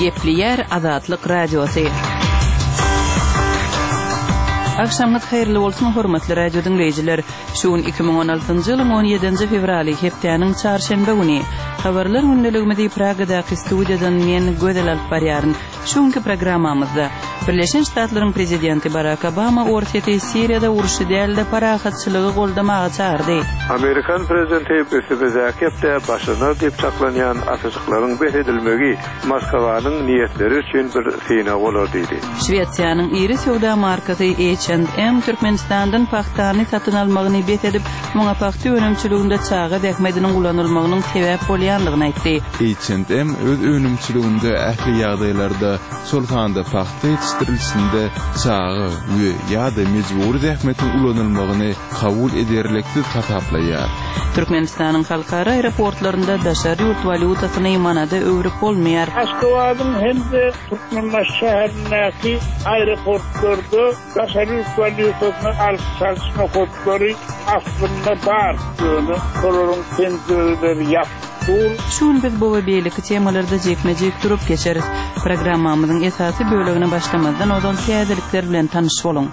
Gepli Azatlyk Radiosu. Akşamyt hayrly bolsun hormatly radio dinleyijiler. Şuun 2016-njy ýylyň 17-nji fevraly hepdeniň çarşembe güni habarlar gündeligimizi Pragadaky studiýadan men gödel alyp barýaryn. Şuňky programmamyzda Birleşen Ştatlaryň prezidenti Barack Obama ortaýa Siriýada uruşy dälde parahatçylygy goldamaga çağırdy. Amerikan prezidenti Bezakepde başyna diýip çaklanýan asyjyklaryň beredilmegi Moskwanyň niýetleri üçin bir syna bolar diýdi. Şwetsiýanyň iri sowda markasy H&M Türkmenistandan paxtany satyn almagyny bet edip, muňa paxty önümçiliginde çağa däkmediniň ulanylmagynyň sebäp bolýanlygyny aýtdy. H&M öz önümçiliginde ähli ýagdaýlarda sultanda paxty yetiştirilişinde çağı we ýa-da mejburi däkmediniň ulanylmagyny kabul ederliksiz hataplayar. Türkmenistanyň halkara aeroportlarynda daşary ýurt valutasyny manada öwrük bolmaýar. Aşgabatdyň hemde Türkmenbaş şäherindäki aeroportlarda daşary ýurt valutasyny alşaşma kodlary aslynda bar. Olaryň tendirleri ýapdy. Şuň biz bu we beýleki temalarda jekme-jek durup geçeriz. Programmamyzyň esasy bölegine başlamazdan odan täzelikler bilen tanyş bolun.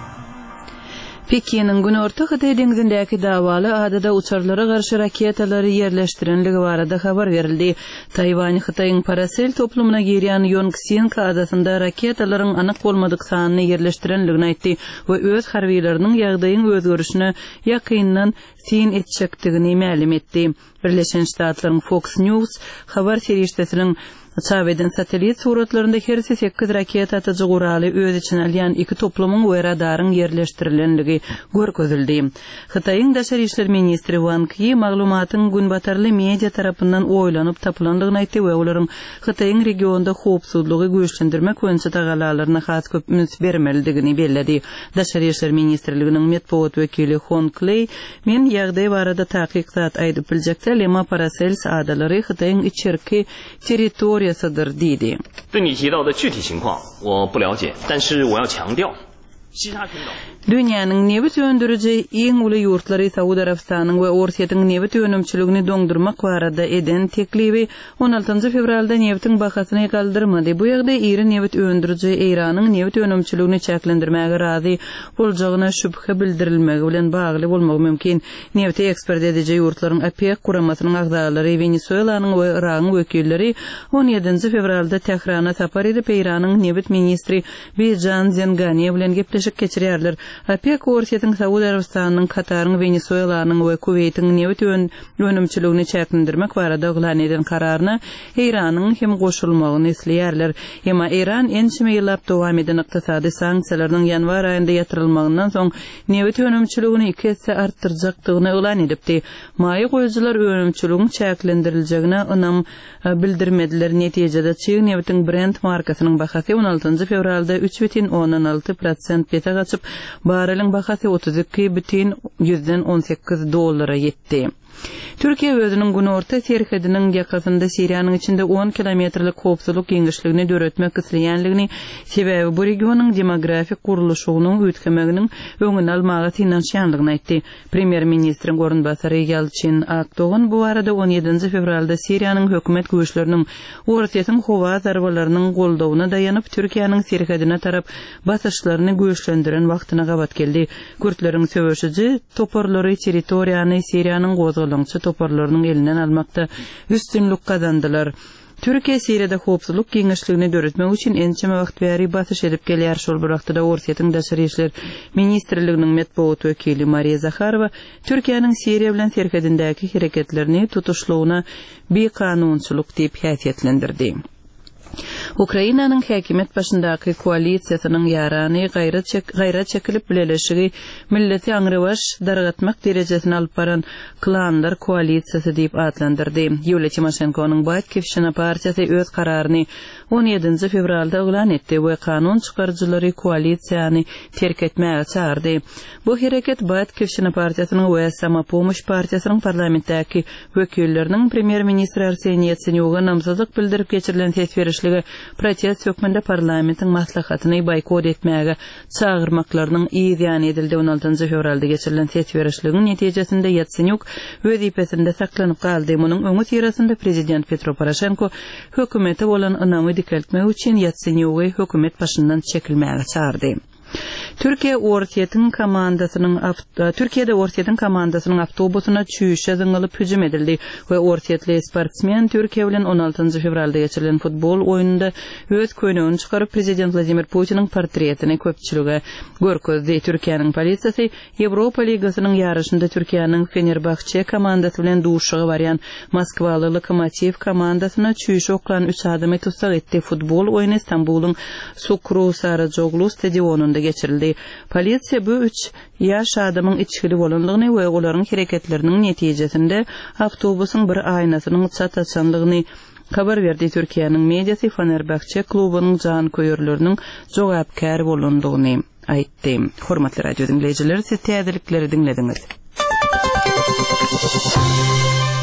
Pekinin Günorta Hytaý deňizindäki dawaly adada uçarlara garşy raketalary ýerleşdirenligi barada habar berildi. Taýwan Hytaýyň Parasel toplumuna girýän Yongsan adasynda raketalaryň anyk bolmadyk sanyny ýerleşdirenligini aýtdy we öz harbiýleriniň ýagdaýyň özgörüşine ýakyndan sin etjekdigini ma'lum etdi. Birleşen Ştatlaryň Fox News habar serýetiniň Çaweden satelit suratlarında her 8 raket atıcı guraly öz içine alýan iki toplumyň we radaryň ýerleşdirilenligi görkezildi. Hytaýyň daşary işler ministri Wang Yi maglumatyň günbatarly media tarapyndan oýlanyp tapylandygyny aýtdy we olaryň Hytaýyň regionda howpsuzlygy güýçlendirmek boýunça tagalalaryna has köp üns bermelidigini bellädi. Daşary işler ministrliginiň medpuat wekili Hon Clay men ýagdaý barada taýyqat aýdyp biljekde lema Parasel adalary Hytaýyň içerki territoriýasydyr diýdi. 对你提到的具体情况我不了解，但是我要强调 Dünýäniň nebit öndürüji iň uly ýurtlary Saudy Arabistanyň we Orsiýatyň nebit önümçiligini doňdurmak barada eden teklibi 16 fevralda nebitiň bahasyny galdyrmady. Bu ýagdaý iri nebit öndürüji Iranyň nebit önümçiligini çäklendirmäge razy boljagyna şüphe bildirilmegi bilen bagly bolmagy mümkin. Nebit ekspert edici ýurtlaryň OPEC kuramasynyň agdalary Venezuelanyň we Iranyň wekilleri 17 fevralda Tehrana sapar edip Iranyň nebit ministri Bijan Zengani bilen gepleşip geçirýärler. OPEC Orsiýatyň Saudy Arabistanyň, Kataryň, Venezuelanyň we Kuweytiň nebit önümçiligini çäklendirmek barada oglan eden kararyny Iranyň hem goşulmagyny isleýärler. Emma Iran ençime ýyllap dowam eden ykdysady sanksiýalaryň ýanwar aýynda ýatrylmagyndan soň nebit önümçiligini 2 hesse artdyrjakdygyny oglan edipdi. Maýy goýucular önümçiliginiň çäklendirilmegine ynam bildirmediler. Netijede çyň nebitiň Brent markasynyň bahasy 16 fevralda 3,16% bete gaçyp barelyň bahasy $32,18 ýetdi. Türkiýe özüniň Günorta serhediniň ýakasynda Siriýanyň içinde 10 kilometrlik howpsuzlyk ýeňişligini döretmek isleýänligini sebäbi bu regionyň demografik guruluşynyň ötkemeginiň öňüni almagy tinanşýanlygyny aýtdy. Premier ministriň orunbasary Yalçin Akdoğan bu arada 17 fevralda Siriýanyň hökümet güýçleriniň Orsiýatyň howa zarbalarynyň goldawyna daýanyp Türkiýanyň serhedine tarap basyşlaryny güýçlendiren wagtyna gabat geldi. Kürtleriň söwüşiji toporlary territoriýany Siriýanyň gozgalaňçy toporlarynyň elinden almakda üstünlük kazandylar. Türkiýe Siriýada howpsuzlyk ýeňişligini döretmek üçin ençeme wagt bäri basyş edip gelýär. Şol bir wagtda Orsiýatyň daşary işler ministrliginiň medpuat wekili Mariya Zakharova Türkiýanyň Siriýa bilen serhedindäki hereketlerini tutuşlugyna bekanunçylyk diýip häsiýetlendirdi. Ukrainanyň häkimet başyndaky koalisiýasynyň ýarany gaýrat çekilip bileşigi milleti aňrywaş dargatmak derejesine alyp baran klanlar koalisiýasy diýip adlandyrdy. Ýulia Timoşenkonyň Batkivşina partiýasy öz kararyny 17 fevralda oglan etdi we kanun çykarjylary koalisiýany terk etmäge çağırdy. Bu hereket Batkivşina partiýasynyň we Samopomosh partiýasynyň parlamentdäki wekilleriniň premier ministri Arseniy Yatsenyuga namsazlyk bildirip geçirilen tesbirişligi protest hökmünde parlamentin maslahatyny boykot etmäge çağırmaklarynyň ýan edildi. 16-njy fevralda geçirilen tetwirişliginiň netijesinde Yatsenyuk wezipesinde saklanyp galdy. Munyň öňü tirasynda prezident Petro Poroshenko hökümete bolan ynamy dikeltmek üçin Yatsenyuky hökümet başyndan çekilmäge çağırdy. Türkiýede Ortiýetiň komandasynyň awtobusuna çüýüşe zyňylyp hüjüm edildi we Ortiýetli sportsmen Türkiýe bilen 16-njy fevralda geçirilen futbol oýununda öz köýnegini çykaryp prezident Vladimir Putiniň portretini köpçülige görkezdi. Türkiýanyň polisiýasy Ýewropa ligasynyň ýarışynda Türkiýanyň Fenerbahçe komandasy bilen duşugy barýan Moskwaly Lokomotiv komandasyna çüýüşe oklan 3 adamy tutsak etdi. Futbol oýuny Istanbulyň Sukru Sarajoglu stadionunda geçirildi. Polisiýa bu 3 ýaş adamyň içkili bolanlygyny we olaryň hereketleriniň netijesinde awtobusyň bir aýnasynyň çataşanlygyny habar berdi. Türkiýanyň mediasy Fenerbahçe klubynyň jan köýürleriniň jogapkär bolandygyny aýtdy. Hormatly radio dinleýijiler, siz täzelikleri dinlediňiz.